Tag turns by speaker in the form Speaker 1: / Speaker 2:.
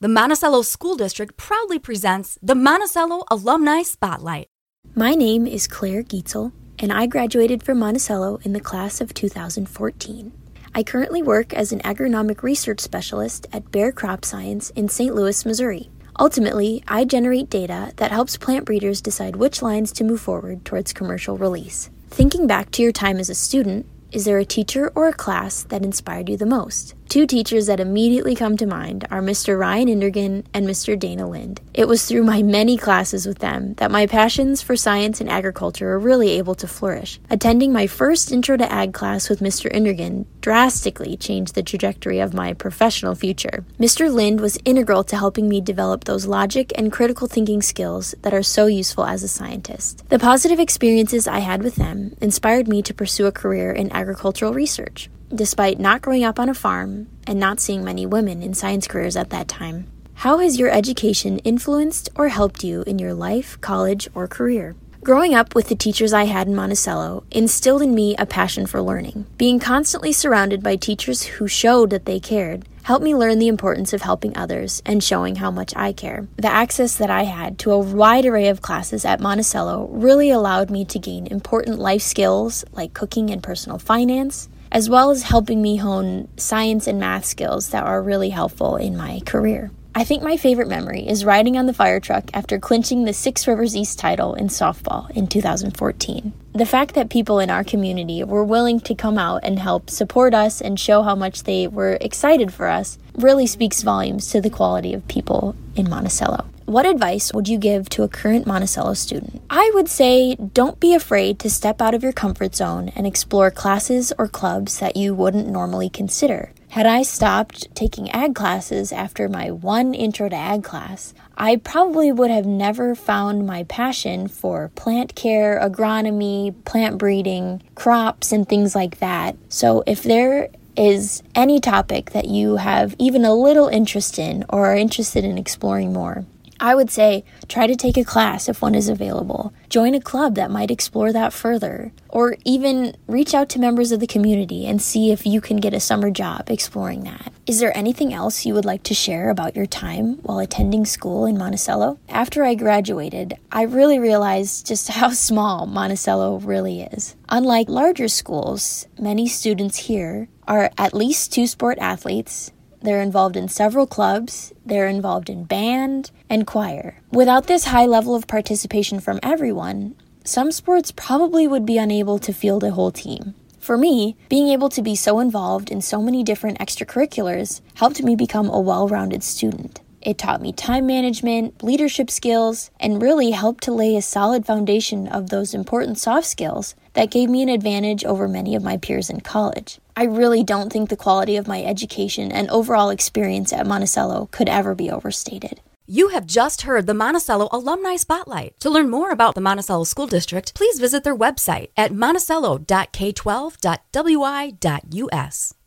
Speaker 1: The Monticello School District proudly presents the Monticello Alumni Spotlight.
Speaker 2: My name is Claire Gietzel, and I graduated from Monticello in the class of 2014. I currently work as an agronomic research specialist at Bayer Crop Science in St. Louis, Missouri. Ultimately, I generate data that helps plant breeders decide which lines to move forward towards commercial release. Thinking back to your time as a student, is there a teacher or a class that inspired you the most? Two teachers that immediately come to mind are Mr. Ryan Indergan and Mr. Dana Lind. It was through my many classes with them that my passions for science and agriculture were really able to flourish. Attending my first Intro to Ag class with Mr. Indergan drastically changed the trajectory of my professional future. Mr. Lind was integral to helping me develop those logic and critical thinking skills that are so useful as a scientist. The positive experiences I had with them inspired me to pursue a career in agricultural research, despite not growing up on a farm and not seeing many women in science careers at that time. How has your education influenced or helped you in your life, college, or career? Growing up with the teachers I had in Monticello instilled in me a passion for learning. Being constantly surrounded by teachers who showed that they cared helped me learn the importance of helping others and showing how much I care. The access that I had to a wide array of classes at Monticello really allowed me to gain important life skills like cooking and personal finance, as well as helping me hone science and math skills that are really helpful in my career. I think my favorite memory is riding on the fire truck after clinching the Six Rivers East title in softball in 2014. The fact that people in our community were willing to come out and help support us and show how much they were excited for us really speaks volumes to the quality of people in Monticello. What advice would you give to a current Monticello student? I would say don't be afraid to step out of your comfort zone and explore classes or clubs that you wouldn't normally consider. Had I stopped taking ag classes after my one Intro to Ag class, I probably would have never found my passion for plant care, agronomy, plant breeding, crops, and things like that. So if there is any topic that you have even a little interest in or are interested in exploring more, I would say try to take a class if one is available. Join a club that might explore that further, or even reach out to members of the community and see if you can get a summer job exploring that. Is there anything else you would like to share about your time while attending school in Monticello? After I graduated, I really realized just how small Monticello really is. Unlike larger schools, many students here are at least two sport athletes. They're involved in several clubs, they're involved in band and choir. Without this high level of participation from everyone, some sports probably would be unable to field a whole team. For me, being able to be so involved in so many different extracurriculars helped me become a well-rounded student. It taught me time management, leadership skills, and really helped to lay a solid foundation of those important soft skills that gave me an advantage over many of my peers in college. I really don't think the quality of my education and overall experience at Monticello could ever be overstated.
Speaker 1: You have just heard the Monticello Alumni Spotlight. To learn more about the Monticello School District, please visit their website at monticello.k12.wi.us.